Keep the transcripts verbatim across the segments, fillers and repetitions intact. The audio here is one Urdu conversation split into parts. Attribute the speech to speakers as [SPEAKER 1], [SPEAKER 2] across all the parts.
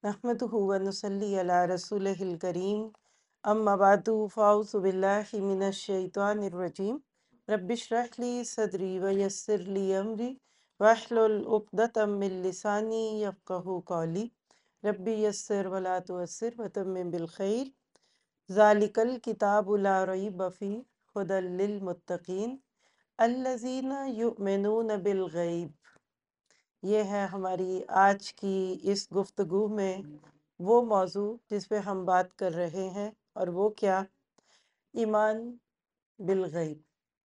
[SPEAKER 1] नहमदुहु व नुसल्ली अला रसूलिहिल करीम अम्मा बादु फ़ाऊज़ु बिल्लाहि मिनश शैतानिर रजीम रब्बिश्रह ली सदरी व यस्सिर ली अमरी वहलुल उक़दतम मिन लिसानी यफ़क़हू क़ौली रब्बी यस्सिर व ला तुअस्सिर व तम्मिम बिल खैर ज़ालिकल किताबु ला रैब फ़ीह हुदल लिल मुत्तक़ीन अल्लज़ीना युमिनून बिल गैब। ये है हमारी आज की इस गुफ्तगू में वो मौजू जिस पे हम बात कर रहे हैं, और वो क्या? ईमान बिल गैब।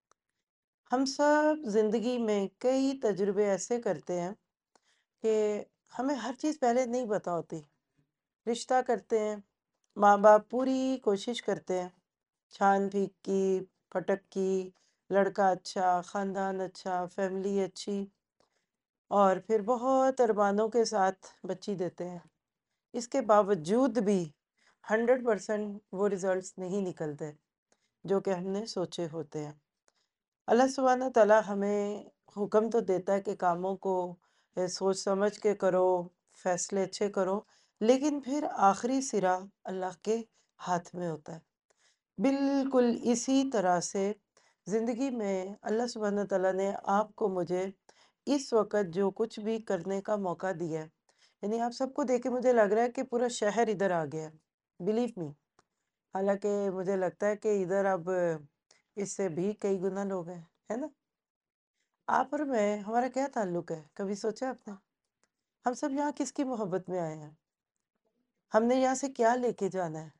[SPEAKER 1] हम सब ज़िंदगी में कई तजुर्बे ऐसे करते हैं कि हमें हर चीज़ पहले नहीं पता होती। रिश्ता करते हैं, माँ बाप पूरी कोशिश करते हैं, छान फीक की, फटक की, लड़का अच्छा, ख़ानदान अच्छा, फैमिली अच्छी, और फिर बहुत अरमानों के साथ बच्ची देते हैं। इसके बावजूद भी हंड्रेड परसेंट वो रिजल्ट्स नहीं निकलते जो कि हमने सोचे होते हैं। अल्लाह सुब्हाना तआला हमें हुक्म तो देता है कि कामों को ए, सोच समझ के करो, फैसले अच्छे करो, लेकिन फिर आखिरी सिरा अल्लाह के हाथ में होता है। बिल्कुल इसी तरह से ज़िंदगी में अल्लाह सुब्हाना तआला ने आपको मुझे इस वक़्त जो कुछ भी करने का मौका दिया है, यानी आप सबको देख के मुझे लग रहा है कि पूरा शहर इधर आ गया है। Believe me. हालाँकि मुझे लगता है कि इधर अब इससे भी कई गुना लोग हैं, है ना? आप और मैं, हमारा क्या ताल्लुक है? कभी सोचा आपने? हम सब यहाँ किसकी मोहब्बत में आए हैं? हमने यहाँ से क्या लेके जाना है?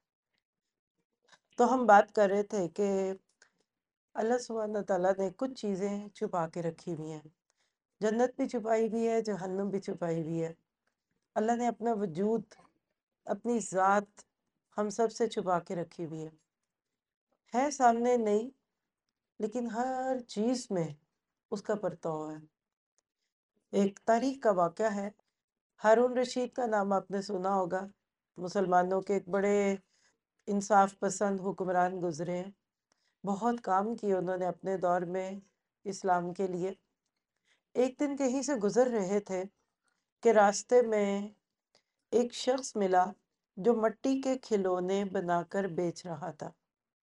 [SPEAKER 1] तो हम बात कर रहे थे कि अल्लाह सुब्हाना तआला ने कुछ चीज़ें छुपा के रखी हुई हैं। जन्नत भी छुपाई हुई है, जहन्नुम भी छुपाई हुई है। अल्लाह ने अपना वजूद, अपनी ज़ात हम सब से छुपा के रखी हुई है। है सामने नहीं, लेकिन हर चीज़ में उसका परताव है। एक तारीख का वाक़या है, हारून रशीद का नाम आपने सुना होगा। मुसलमानों के एक बड़े इंसाफ पसंद हुक्मरान गुज़रे हैं। बहुत काम किए उन्होंने अपने दौर में इस्लाम के लिए। एक दिन कहीं से गुज़र रहे थे कि रास्ते में एक शख्स मिला जो मिट्टी के खिलौने बनाकर बेच रहा था।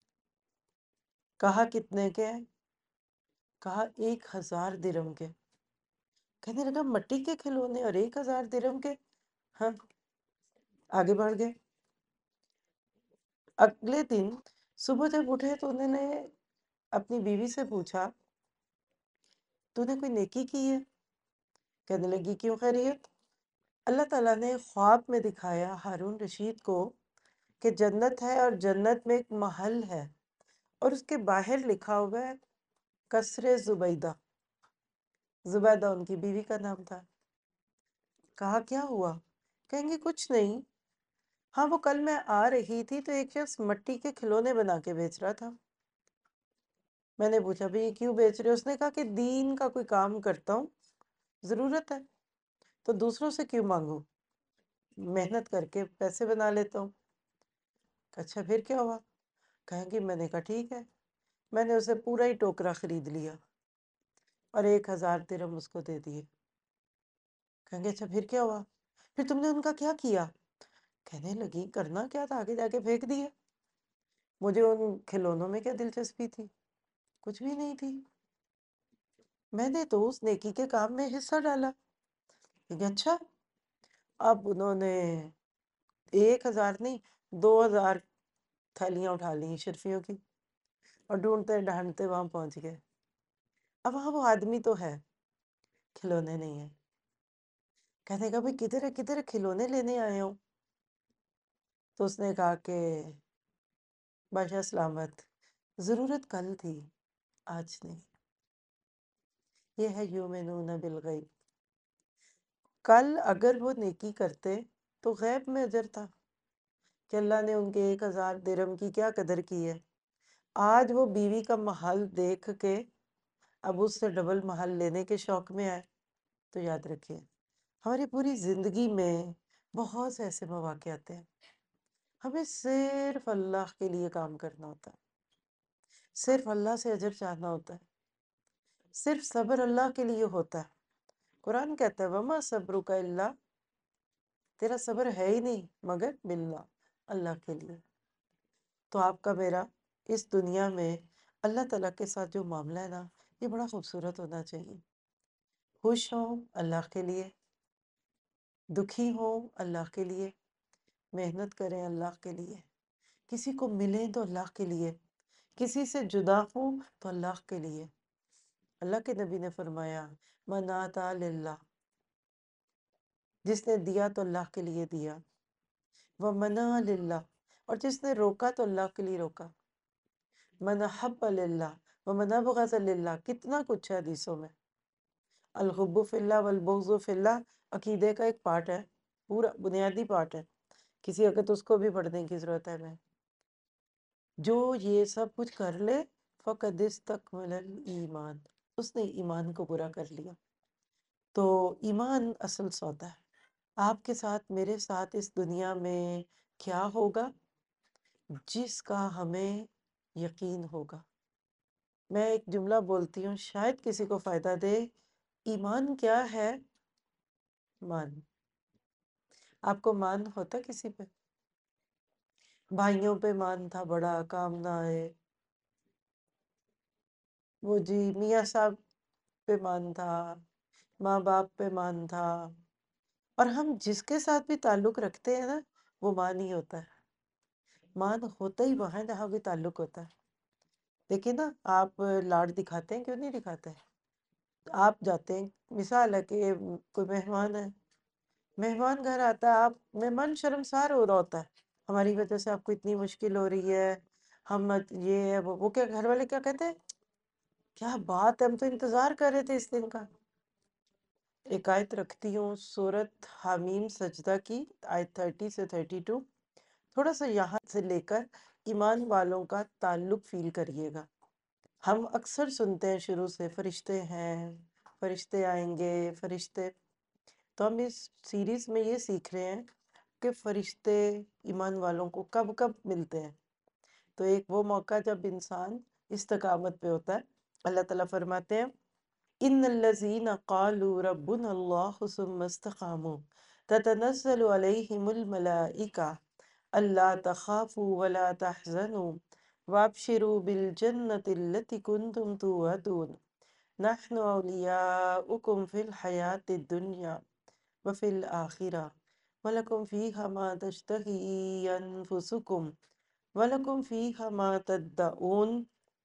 [SPEAKER 1] कहा कितने के हैं? कहा एक हज़ार दिरहम के। कहने लगा मिट्टी के खिलौने और एक हज़ार दिरहम के? हाँ, आगे बढ़ गए। अगले दिन सुबह जब उठे तो उन्होंने अपनी बीवी से पूछा, तूने कोई नेकी की है? कहने लगी, क्यों खैरियत? अल्लाह ताला ने ख्वाब में दिखाया हारून रशीद को कि जन्नत है और जन्नत में एक महल है, और उसके बाहर लिखा हुआ है कसरे जुबैदा। जुबैदा उनकी बीवी का नाम था। कहा क्या हुआ? कहेंगे कुछ नहीं। हाँ, वो कल मैं आ रही थी तो एक शख्स मिट्टी के खिलौने बना के बेच रहा था। मैंने पूछा, भाई ये क्यों बेच रहे हो? उसने कहा कि दीन का कोई काम करता हूँ, ज़रूरत है तो दूसरों से क्यों मांगूं, मेहनत करके पैसे बना लेता हूँ। अच्छा, फिर क्या हुआ? कहेंगे मैंने कहा ठीक है। मैंने उसे पूरा ही टोकरा खरीद लिया और एक हजार दिरहम उसको दे दिए। कहेंगे अच्छा, फिर क्या हुआ? फिर तुमने उनका क्या किया? कहने लगी, करना क्या था, आगे जाके फेंक दिया। मुझे उन खिलौनों में क्या दिलचस्पी थी? कुछ भी नहीं थी। मैंने तो उस नेकी के काम में हिस्सा डाला। कहेंगे अच्छा। अब उन्होंने एक हजार नहीं, दो हजार थैलियां उठा ली शर्फियों की, और ढूंढते ढांढते वहां पहुंच गए। अब वहां वो आदमी तो है, खिलौने नहीं है। कहने का, भाई किधर है किधर है, खिलौने लेने आए हो। तो उसने कहा कि बादशाह सलामत, जरूरत कल थी, आज नहीं। ये है युमिनून बिल गैब। कल अगर वो नेकी करते तो गैब में अजर था कि अल्लाह ने उनके एक हजार दिरहम की क्या कदर की है। आज वो बीवी का महल देख के अब उससे डबल महल लेने के शौक में आए। तो याद रखिए, हमारी पूरी जिंदगी में बहुत से ऐसे मौके आते हैं, हमें सिर्फ अल्लाह के लिए काम करना होता है, सिर्फ अल्लाह से अजर चाहना होता है, सिर्फ सब्र अल्लाह के लिए होता है। कुरान कहता है, वमा सब्रुका इल्ला تیرا صبر ہے ہی نہیں مگر باللہ، اللہ کے لیے۔ تو آپ کا میرا اس دنیا میں اللہ تعالیٰ کے ساتھ جو معاملہ ہے نا، یہ بڑا خوبصورت ہونا چاہیے۔ خوش ہوں اللہ کے لیے، دکھی ہوں اللہ کے لیے، محنت کریں اللہ کے لیے، کسی کو ملیں تو اللہ کے لیے، کسی سے جدا ہوں تو اللہ کے لیے۔ اللہ کے نبی نے فرمایا من آتا للہ، جس نے دیا تو اللہ کے لیے دیا، ومنع للہ، اور جس نے روکا تو اللہ کے لیے روکا، من حب للہ ومن ابغض للہ، کتنا کچھ ہے حدیثوں میں۔ الحب فی اللہ والبغض فی اللہ عقیدے کا ایک پارٹ ہے، پورا بنیادی پارٹ ہے، کسی وقت اس کو بھی پڑھنے کی ضرورت ہے ہمیں۔ جو یہ سب کچھ کر لے فقد استکمل الایمان، اس نے ایمان کو پورا کر لیا۔ تو ایمان اصل سودا ہے۔ آپ کے ساتھ میرے ساتھ اس دنیا میں کیا ہوگا؟ جس کا ہمیں یقین ہوگا۔ میں ایک جملہ بولتی ہوں، شاید کسی کو فائدہ دے۔ ایمان کیا ہے؟ مان۔ آپ کو مان ہوتا کسی پہ؟ بھائیوں پہ مان تھا بڑا، کام نہ آئے، وہ جی میاں صاحب پہ مان تھا، ماں باپ پہ مان تھا، اور ہم جس کے ساتھ بھی تعلق رکھتے ہیں نا، وہ مان ہی ہوتا ہے۔ مان ہوتا ہی وہاں ہے جہاں بھی تعلق ہوتا ہے۔ دیکھیں نا، آپ لاڈ دکھاتے ہیں، کیوں نہیں دکھاتے ہیں؟ آپ جاتے ہیں، مثال ہے کہ کوئی مہمان ہے، مہمان گھر آتا ہے، آپ مہمان شرمسار ہو رہا ہوتا ہے، ہماری وجہ سے آپ کو اتنی مشکل ہو رہی ہے، ہم یہ ہے وہ وہ کیا گھر والے کیا کہتے ہیں؟ کیا بات ہے، ہم تو انتظار کر رہے تھے اس دن کا۔ ایک آیت رکھتی ہوں سورت حامیم سجدہ کی، آیت تھرٹی سے تھرٹی ٹو، تھوڑا سا یہاں سے لے کر ایمان والوں کا تعلق فیل کریے گا۔ ہم اکثر سنتے ہیں شروع سے فرشتے ہیں، فرشتے آئیں گے، فرشتے، تو ہم اس سیریز میں یہ سیکھ رہے ہیں کہ فرشتے ایمان والوں کو کب کب ملتے ہیں۔ تو ایک وہ موقع جب انسان استقامت پہ ہوتا ہے، اللہ تعالیٰ فرماتے ہیں ان الذین قالوا ربنا اللہ ثم استقاموا تتنزل علیہم الملائکہ الا تخافوا ولا تحزنوا وابشروا بالجنة التي كنتم توعدون نحن اولیاؤکم فی الحیاة الدنیا وفی الآخرہ وَلَكُمْ فِيهَا مَا تَشْتَهِي أَنفُسُكُمْ وَلَكُمْ فِيهَا مَا تَدَّعُونَ۔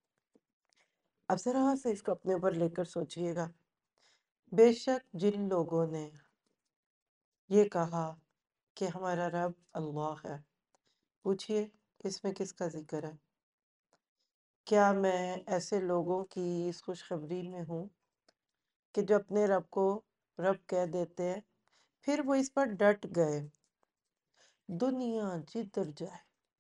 [SPEAKER 1] اب ذرا سے اس کو اپنے اوپر لے کر سوچئے گا۔ بے شک جن لوگوں نے یہ کہا کہ ہمارا رب اللہ ہے، پوچھئے اس میں کس کا ذکر ہے؟ کیا میں ایسے لوگوں کی اس خوشخبری میں ہوں کہ جو اپنے رب کو رب کہہ دیتے ہیں، پھر وہ اس پر ڈٹ گئے، دنیا جدھر جائے۔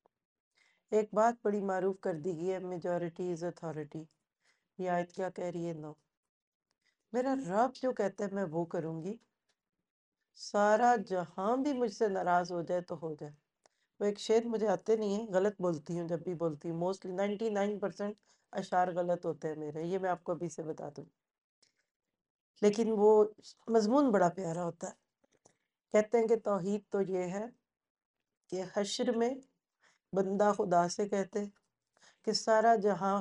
[SPEAKER 1] ایک بات بڑی معروف کر دی گئی ہے، میجورٹی از اتھارٹی۔ یہ آیت کیا کہہ رہی ہے؟ نو، میرا رب جو کہتا ہے میں وہ کروں گی، سارا جہاں بھی مجھ سے ناراض ہو جائے تو ہو جائے۔ وہ ایک شعر مجھے آتے نہیں ہیں، غلط بولتی ہوں جب بھی بولتی ہوں، موسٹلی نائنٹی نائن پرسنٹ اشعار غلط ہوتے ہیں میرے، یہ میں آپ کو ابھی سے بتا دوں، لیکن وہ مضمون بڑا پیارا ہوتا ہے۔ کہتے ہیں کہ توحید تو یہ ہے کہ حشر میں بندہ خدا سے کہتے کہ سارا جہاں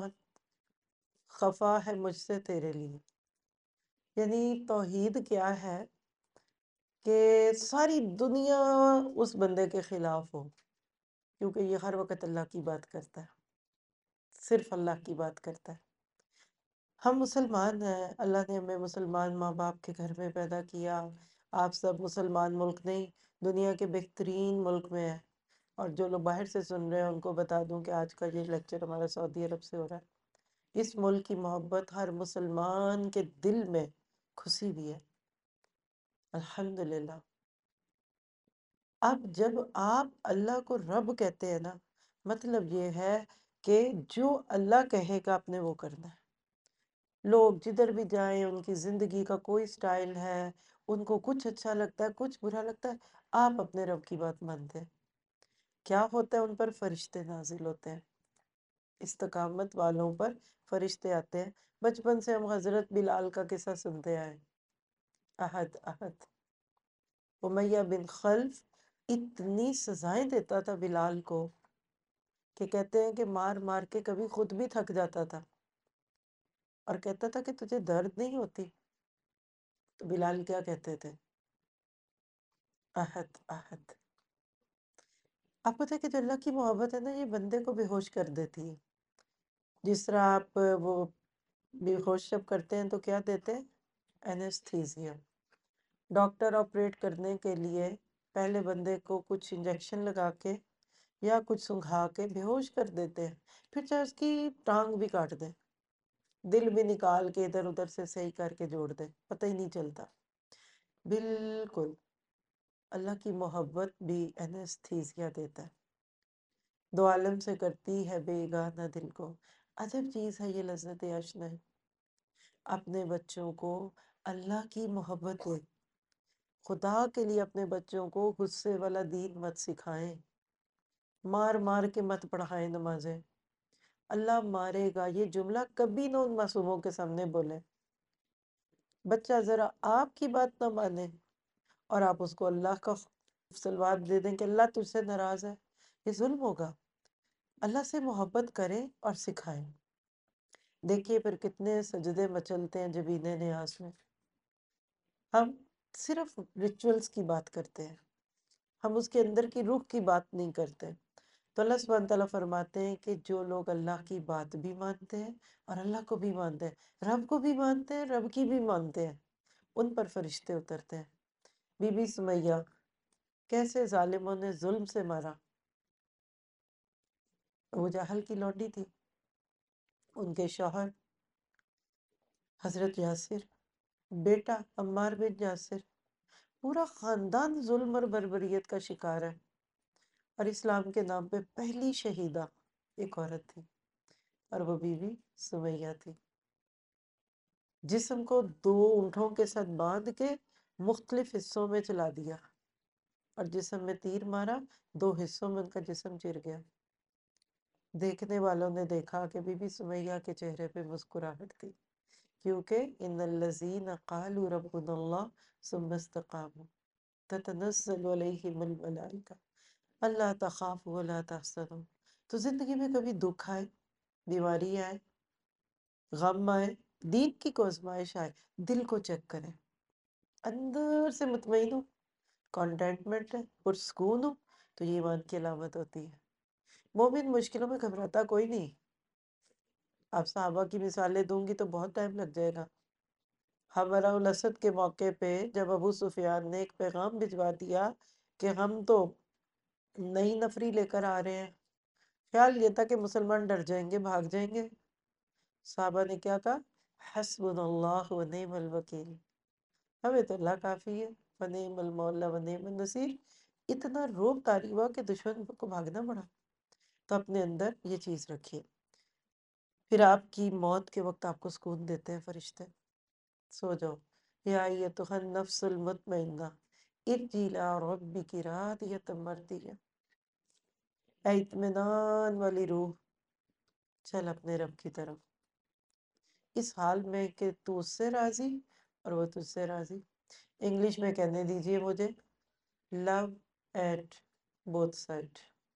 [SPEAKER 1] خفا ہے مجھ سے تیرے لیے۔ یعنی توحید کیا ہے کہ ساری دنیا اس بندے کے خلاف ہو، کیونکہ یہ ہر وقت اللہ کی بات کرتا ہے، صرف اللہ کی بات کرتا ہے۔ ہم مسلمان ہیں، اللہ نے ہمیں مسلمان ماں باپ کے گھر میں پیدا کیا، آپ سب مسلمان ملک نہیں، دنیا کے بہترین ملک میں ہیں، اور جو لوگ باہر سے سن رہے ہیں ان کو بتا دوں کہ آج کا یہ لیکچر ہمارا سعودی عرب سے ہو رہا ہے۔ اس ملک کی محبت ہر مسلمان کے دل میں کھسی بھی ہے، الحمدللہ۔ اب جب آپ اللہ کو رب کہتے ہیں نا، مطلب یہ ہے کہ جو اللہ کہے گا آپ نے وہ کرنا ہے۔ لوگ جدھر بھی جائیں، ان کی زندگی کا کوئی سٹائل ہے، ان کو کچھ اچھا لگتا ہے، کچھ برا لگتا ہے، آپ اپنے رب کی بات مانتے ہیں۔ کیا ہوتا ہے؟ ان پر فرشتے نازل ہوتے ہیں، استقامت والوں پر فرشتے آتے ہیں۔ بچپن سے ہم حضرت بلال کا قصہ سنتے آئے، احد احد، امیہ بن خلف اتنی سزائیں دیتا تھا بلال کو کہ کہتے ہیں کہ مار مار کے کبھی خود بھی تھک جاتا تھا، اور کہتا تھا کہ تجھے درد نہیں ہوتی؟ تو بلال کیا کہتے تھے؟ احد احد۔ آپ پتہ ہے کہ جو اللہ کی محبت ہے نا، یہ بندے کو بے ہوش کر دیتی ہے۔ جس طرح آپ وہ بے ہوش جب کرتے ہیں تو کیا دیتے ہیں؟ اینستھیزیا۔ ڈاکٹر آپریٹ کرنے کے لیے پہلے بندے کو کچھ انجیکشن لگا کے یا کچھ سنگھا کے بے ہوش کر دیتے ہیں، پھر چاہے اس کی ٹانگ بھی کاٹ دیں، دل بھی نکال کے ادھر ادھر سے صحیح کر کے جوڑ دیں، پتہ ہی نہیں چلتا۔ بالکل اللہ کی محبت بھی اینستھیزیا دیتا ہے، دو عالم سے کرتی ہے بیگانہ دل کو۔ عجب چیز ہے یہ لذت اشنا ہے۔ اپنے بچوں کو اللہ کی محبت دے، خدا کے لیے اپنے بچوں کو غصے والا دین مت سکھائیں، مار مار کے مت پڑھائیں نمازیں۔ اللہ مارے گا یہ جملہ کبھی نہ ان معصوموں کے سامنے بولیں۔ بچہ ذرا آپ کی بات نہ مانے اور آپ اس کو اللہ کا صلوات دے دیں کہ اللہ تجھ سے ناراض ہے، یہ ظلم ہوگا۔ اللہ سے محبت کریں اور سکھائیں۔ دیکھیے پھر کتنے سجدے مچلتے ہیں جبین نیاز میں۔ ہم صرف ریچولز کی بات کرتے ہیں، ہم اس کے اندر کی روح کی بات نہیں کرتے۔ تو اللہ سبحانہ تعالیٰ فرماتے ہیں کہ جو لوگ اللہ کی بات بھی مانتے ہیں اور اللہ کو بھی مانتے ہیں، رب کو بھی مانتے ہیں، رب کی بھی مانتے ہیں، ان پر فرشتے اترتے ہیں۔ بی بی سمیہ کیسے ظالموں نے ظلم سے مارا۔ ابو جہل کی لونڈی تھی، ان کے شوہر حضرت یاسر، بیٹا عمار بن یاسر، پورا خاندان ظلم اور بربریت کا شکار ہے، اور اسلام کے نام پہ پہلی شہیدہ ایک عورت تھی، اور وہ بی بی سمیہ تھی۔ جسم کو دو اونٹوں کے ساتھ باندھ کے مختلف حصوں میں چلا دیا، اور جسم میں تیر مارا، دو حصوں میں ان کا جسم چر گیا۔ دیکھنے والوں نے دیکھا کہ بی بی سمیہ کے چہرے پہ مسکراہٹ تھی، کیونکہ ان الذین قالوا ربنا اللہ ثم استقاموا تتنزل علیہم الملائکہ اللہ تخافوا ولا تحزنوا۔ تو زندگی میں کبھی دکھ آئے، بیماری آئے، غم آئے، دین کی کوئی آزمائش آئے، دل کو چیک کریں، اندر سے مطمئن ہو، کانٹینٹمنٹ ہے، پرسکون ہو، تو یہ ایمان کی علامت ہوتی ہے۔ مومن مشکلوں میں گھبراتا کوئی نہیں۔ آپ صحابہ کی مثالیں دوں گی تو بہت ٹائم لگ جائے گا۔ حمرہ الاسد کے موقع پہ جب ابو سفیان نے ایک پیغام بھجوا دیا کہ ہم تو نئی نفری لے کر آ رہے ہیں، خیال یہ تھا کہ مسلمان ڈر جائیں گے، بھاگ جائیں گے، صحابہ نے کیا کہا؟ حسبنا اللہ و نعم الوکیل، ہمیں تو اللہ کافی ہے، ونعم المولا ونعم النصیر۔ اتنا روب طاری ہوا کہ دشمن کو بھاگنا پڑا۔ تو اپنے اندر یہ چیز رکھیے، پھر آپ کی موت کے وقت آپ کو سکون دیتے ہیں فرشتے۔ سو جاؤ، یا ایتھا النفس المطمئنہ ارجعی الی ربک راضیۃ مرضیہ، اے اطمینان والی روح، چل اپنے رب کی طرف، اس حال میں کہ تو اس سے راضی اور وہ تجھ سے راضی۔ انگلش میں کہنے دیجئے مجھے، لو ایٹ بوتھ سائڈ۔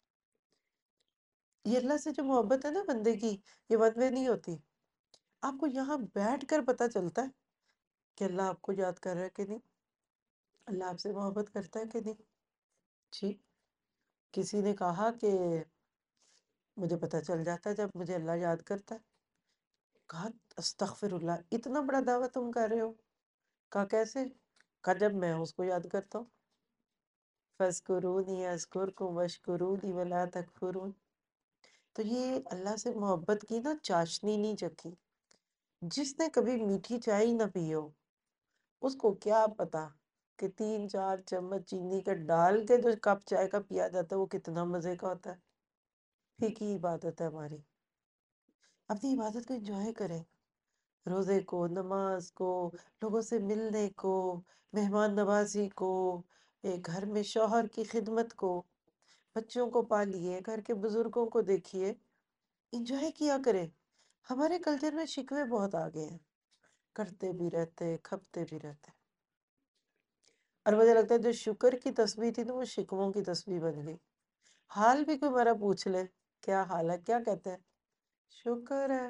[SPEAKER 1] یہ اللہ سے جو محبت ہے نا بندے کی، یہ ون وے نہیں ہوتی۔ آپ کو یہاں بیٹھ کر پتہ چلتا ہے کہ اللہ آپ کو یاد کر رہا ہے کہ نہیں، اللہ آپ سے محبت کرتا ہے کہ نہیں۔ جی، کسی نے کہا کہ مجھے پتہ چل جاتا ہے جب مجھے اللہ یاد کرتا ہے۔ کہا استغفر اللہ، اتنا بڑا دعویٰ تم کر رہے ہو؟ کہا کیسے؟ کہا جب میں اس کو یاد کرتا ہوں، فَاذْكُرُونِي أَذْكُرْكُمْ وَاشْكُرُوا لِي وَلَا تَكْفُرُونِ۔ تو یہ اللہ سے محبت کی نا چاشنی نہیں چکھی۔ جس نے کبھی میٹھی چائے نہ پی ہو، اس کو کیا پتا کہ تین چار چمچ چینی کا ڈال کے جو کپ چائے کا پیا جاتا ہے وہ کتنا مزے کا ہوتا ہے۔ پھیکی عبادت ہے ہماری۔ اپنی عبادت کو انجوائے کریں، روزے کو، نماز کو، لوگوں سے ملنے کو، مہمان نوازی کو، ایک گھر میں شوہر کی خدمت کو، بچوں کو پالیے، گھر کے بزرگوں کو دیکھیے، انجوائے کیا کریں۔ ہمارے کلچر میں شکوے بہت آگے ہیں، کرتے بھی رہتے، کھپتے بھی رہتے۔ اور مجھے لگتا ہے جو شکر کی تسبیح تھی نا وہ شکووں کی تسبیح بن گئی. حال بھی کوئی میرا پوچھ لے کیا حال ہے، کیا کہتے ہیں؟ شکر ہے.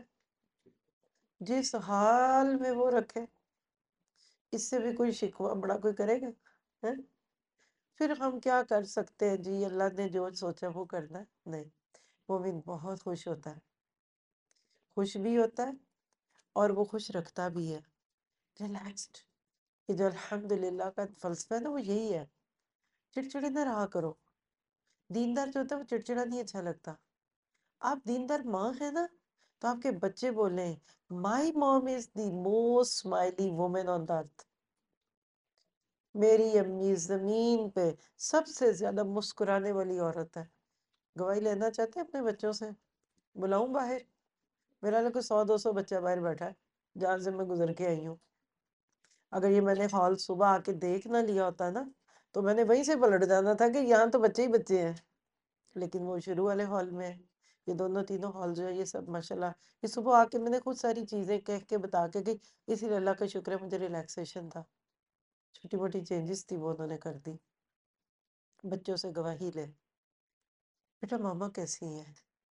[SPEAKER 1] جس حال میں وہ رکھے اس سے بھی کوئی شکوہ بڑا کوئی کرے گا ہے؟ پھر ہم کیا کر سکتے ہیں جی، اللہ نے جو سوچا وہ کرنا ہے. نہیں، مومن بہت خوش ہوتا ہے، خوش بھی ہوتا ہے اور وہ خوش رکھتا بھی ہے، ریلیکسڈ. یہ جو الحمدللہ کا فلسفہ ہے نا وہ یہی ہے. چڑچڑے نہ رہا کرو. دیندار جو ہوتا ہے وہ چڑچڑا نہیں اچھا لگتا. آپ دیندار ماں ہے نا تو آپ کے بچے بولیں my mom is the most smiley woman on the earth. میری امی زمین پہ سب سے زیادہ مسکرانے والی عورت ہے. گواہی لینا چاہتے ہیں اپنے بچوں سے؟ بلاؤں باہر؟ میرا لوگ سو دو سو بچہ باہر بیٹھا ہے جہاں سے میں گزر کے آئی ہوں. اگر یہ میں نے ہال صبح آ کے دیکھ نہ لیا ہوتا نا تو میں نے وہیں سے پلٹ جانا تھا کہ یہاں تو بچے ہی بچے ہیں. لیکن وہ شروع والے ہال میں ہے. یہ دونوں تینوں ہال جو ہے یہ سب ماشاءاللہ یہ صبح آ کے میں نے خود ساری چیزیں کہہ کے بتا کے گئی. اسی لیے اللہ کا شکر ہے مجھے ریلیکسیشن تھا. چھوٹی موٹی چینجز تھی وہ انہوں نے کر دی. بچوں سے گواہی لے بیٹا ماما کیسی ہیں.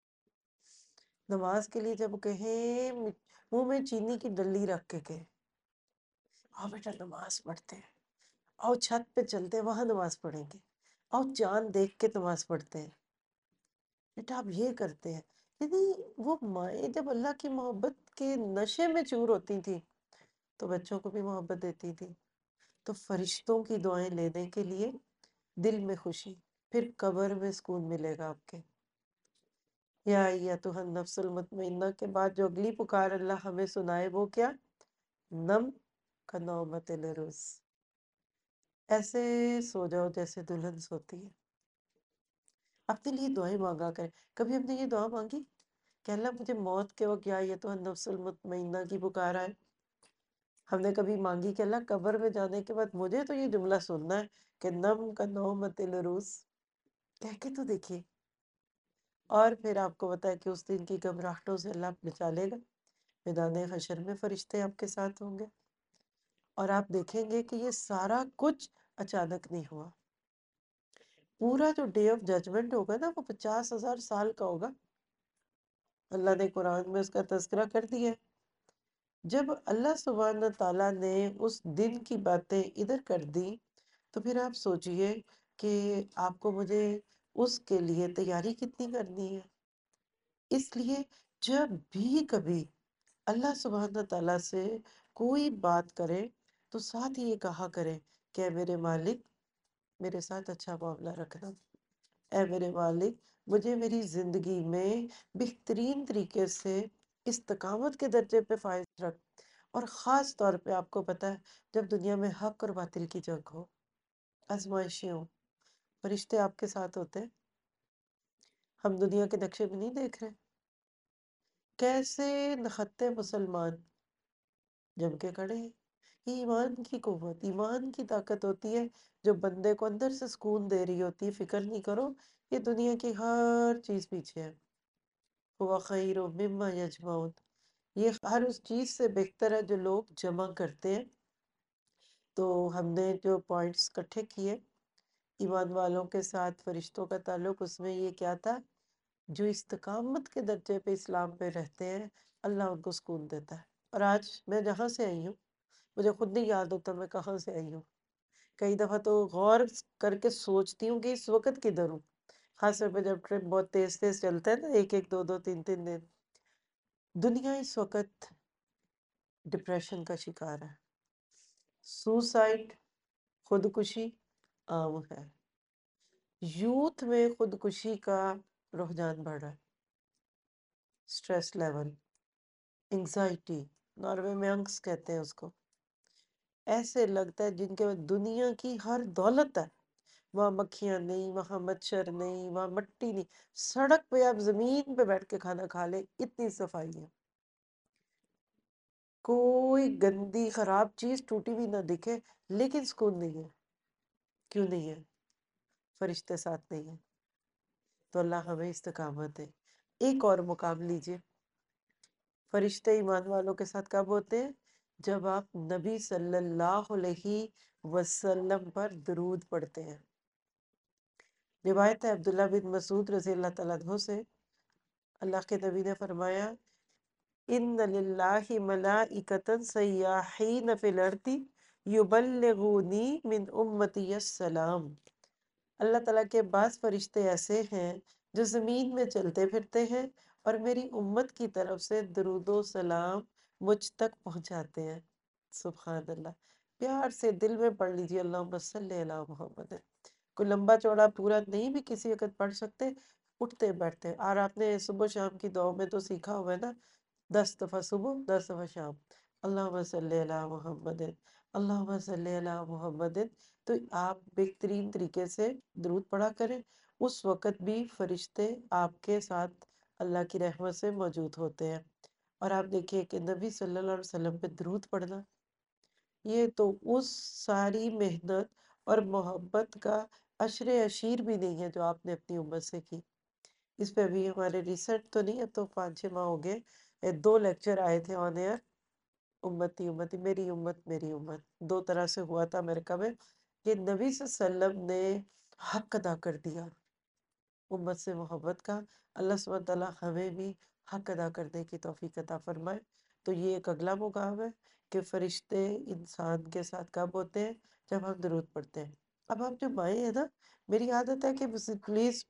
[SPEAKER 1] نماز کے لیے جب کہیں منہ میں چینی کی ڈلی رکھ کے کہیں آؤ بیٹا نماز پڑھتے ہیں، آؤ چھت پہ چلتے ہیں وہاں نماز پڑھیں گے، آؤ چاند دیکھ کے نماز پڑھتے ہیں. بیٹا آپ یہ کرتے ہیں. یعنی وہ مائیں جب اللہ کی محبت کے نشے میں چور ہوتی تھی تو بچوں کو بھی محبت دیتی تھی. تو فرشتوں کی دعائیں لینے کے لیے دل میں خوشی، پھر قبر میں سکون ملے گا آپ کے. یا ایتھا النفس المطمئنہ کے بعد جو اگلی پکار اللہ ہمیں سنائے وہ کیا؟ نم کا نومت العروس. ایسے سو جاؤ جیسے دلہن سوتی ہے. اپنے لیے دعائیں مانگا کریں. کبھی ہم نے یہ دعا مانگی کہ اللہ مجھے موت کے وقت یا ایتھا النفس المطمئنہ کی پکار آئے؟ ہم نے کبھی مانگی کہ اللہ قبر میں جانے کے بعد مجھے تو یہ جملہ سننا ہے کہ نم کا نومت العروس؟ کہہ کے تو دیکھیے. اور پھر آپ کو پتا ہے کہ اس دن کی گھبراہٹوں سے اللہ بچا لے گا. میدان حشر میں فرشتے آپ کے ساتھ ہوں گے اور آپ دیکھیں گے کہ یہ سارا کچھ اچانک نہیں ہوا. پورا جو ڈے آف ججمنٹ ہوگا نا وہ پچاس ہزار سال کا ہوگا. اللہ نے قرآن میں اس کا تذکرہ کر دیا ہے. جب اللہ سبحانہ تعالیٰ نے اس دن کی باتیں ادھر کر دی تو پھر آپ سوچئے کہ آپ کو مجھے اس کے لیے تیاری کتنی کرنی ہے. اس لیے جب بھی کبھی اللہ سبحانہ تعالیٰ سے کوئی بات کرے تو ساتھ ہی یہ کہا کرے کہ اے میرے مالک میرے ساتھ اچھا معاملہ رکھنا. اے میرے مالک مجھے میری زندگی میں بہترین طریقے سے استقامت کے درجے پہ فائز رکھ. اور خاص طور پہ آپ کو پتہ ہے جب دنیا میں حق اور باطل کی جنگ ہو، آزمائشیں ہوں، فرشتے آپ کے ساتھ ہوتے ہیں. ہم دنیا کے نقشے میں نہیں دیکھ رہے کیسے نختے مسلمان جم کے کھڑے ہیں. یہ ایمان کی قوت، ایمان کی طاقت ہوتی ہے جو بندے کو اندر سے سکون دے رہی ہوتی ہے. فکر نہیں کرو یہ دنیا کی ہر چیز پیچھے ہے. هو خیر مما یجمعون، یہ ہر اس چیز سے بہتر ہے جو لوگ جمع کرتے ہیں. تو ہم نے جو پوائنٹس اکٹھے کیے ایمان والوں کے ساتھ فرشتوں کا تعلق، اس میں یہ کیا تھا؟ جو استقامت کے درجے پہ اسلام پہ رہتے ہیں اللہ ان کو سکون دیتا ہے. اور آج میں جہاں سے آئی ہوں مجھے خود نہیں یاد ہوتا میں کہاں سے آئی ہوں. کئی دفعہ تو غور کر کے سوچتی ہوں کہ اس وقت کدھر ہوں. خاص طور پہ جب ٹرپ بہت تیز تیز چلتا ہے نا، ایک ایک دو دو تین تین دن. دنیا اس وقت ڈپریشن کا شکار ہے. سوسائڈ، خودکشی عام ہے. یوتھ میں خودکشی کا رجحان بڑھ رہا ہے. سٹریس لیول، انگزائٹی، ناروے میں انگس کہتے ہیں اس کو. ایسے لگتا ہے جن کے دنیا کی ہر دولت ہے وہاں مکھیاں نہیں، وہاں مچھر نہیں، وہاں مٹی نہیں. سڑک پہ آپ زمین پہ بیٹھ کے کھانا کھا لیں اتنی صفائی ہے. کوئی گندی خراب چیز ٹوٹی بھی نہ دکھے لیکن سکون نہیں ہے. کیوں نہیں ہے؟ فرشتے ساتھ نہیں ہیں. تو اللہ ہمیں استقامت دے. ایک اور مقام لیجئے. فرشتے ایمان والوں کے ساتھ کب ہوتے ہیں؟ جب آپ نبی صلی اللہ علیہ وسلم پر درود پڑھتے ہیں۔ روایت ہے عبداللہ بن مسعود رضی اللہ تعالیٰ عنہ سے، اللہ کے نبی نے فرمایا، ان للہ ملائکۃ سیاحین فی الارض یبلغونی من امتی السلام۔ اللہ تعالیٰ کے بعض فرشتے ایسے ہیں جو زمین میں چلتے پھرتے ہیں اور میری امت کی طرف سے درود و سلام مجھ تک پہنچاتے ہیں۔ سبحان اللہ، پیار سے دل میں پڑھ لیجیے اللہم صلی علی محمد۔ کوئی لمبا چوڑا پورا نہیں بھی کسی وقت پڑھ سکتے، اٹھتے بیٹھتے، اور آپ نے صبح شام کی دعاؤں میں تو سیکھا ہوا ہے نا، دس دفعہ صبح دس دفعہ شام، اللہم صلی علی محمد، اللہم صلی علی محمد، تو آپ بہترین طریقے سے درود پڑھا کریں۔ اس وقت بھی فرشتے آپ کے ساتھ اللہ کی رحمت سے موجود ہوتے ہیں۔ اور آپ دیکھیے کہ نبی صلی اللہ علیہ وسلم پہ درود پڑھنا، یہ تو اس ساری محنت اور محبت کا عشر عشیر بھی نہیں ہے جو آپ نے اپنی امت سے کی۔ اس پہ بھی ہمارے ریسنٹ تو نہیں، اب تو پانچ چھ ماہ ہو گئے، اے دو لیکچر آئے تھے آن ایئر، امتی امتی میری امت میری امت، دو طرح سے ہوا تھا امریکہ میں، کہ نبی صلی اللہ علیہ وسلم نے حق ادا کر دیا امت سے محبت کا۔ اللہ سبحانہ وتعالیٰ ہمیں بھی حق ادا کرنے کی توفیق عطا فرمائے۔ تو یہ ایک اگلا مقام ہے کہ فرشتے انسان کے ساتھ کب ہوتے ہیں؟ جب ہم درود پڑھتے ہیں۔ اب آپ جو مائیں ہیں نا، میری عادت ہے کہ پلیز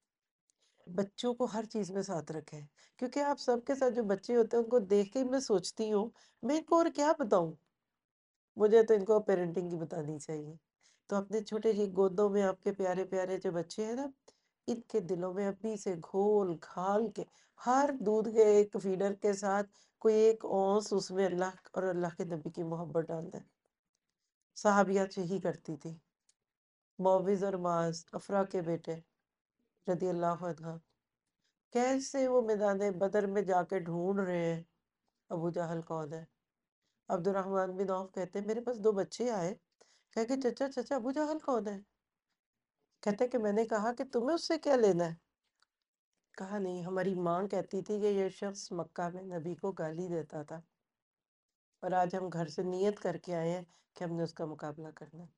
[SPEAKER 1] بچوں کو ہر چیز میں ساتھ رکھیں، کیونکہ آپ سب کے ساتھ جو بچے ہوتے ہیں ان کو دیکھ کے میں سوچتی ہوں میں ان کو اور کیا بتاؤں، مجھے تو ان کو پیرنٹنگ کی بتانی چاہیے۔ تو اپنے چھوٹے جی گودوں میں آپ کے پیارے پیارے جو بچے ہیں نا، ان کے دلوں میں ابھی سے گھول گھال کے ہر دودھ کے ایک فیڈر کے ساتھ کوئی ایک اونس اس میں اللہ اور اللہ کے نبی کی محبت ڈال دیں۔ صحابیات یہی کرتی تھی۔ معوذ اور معاذ افرا کے بیٹے رضی اللہ عنہ، کیسے وہ میدان بدر میں جا کے ڈھونڈ رہے ہیں ابو جہل کون ہے۔ عبد الرحمن بن عوف کہتے ہیں میرے پاس دو بچے آئے، کہہ کہ چچا چچا ابو جہل کون ہے؟ کہتے کہ میں نے کہا کہ تمہیں اس سے کیا لینا ہے؟ کہا نہیں، ہماری ماں کہتی تھی کہ یہ شخص مکہ میں نبی کو گالی دیتا تھا، اور آج ہم گھر سے نیت کر کے آئے ہیں کہ ہم نے اس کا مقابلہ کرنا ہے۔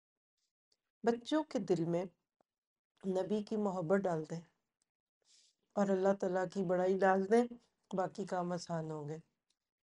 [SPEAKER 1] بچوں کے دل میں نبی کی محبت ڈال دیں اور اللہ تعالیٰ کی بڑائی ڈال دیں، باقی کام آسان ہوں گے۔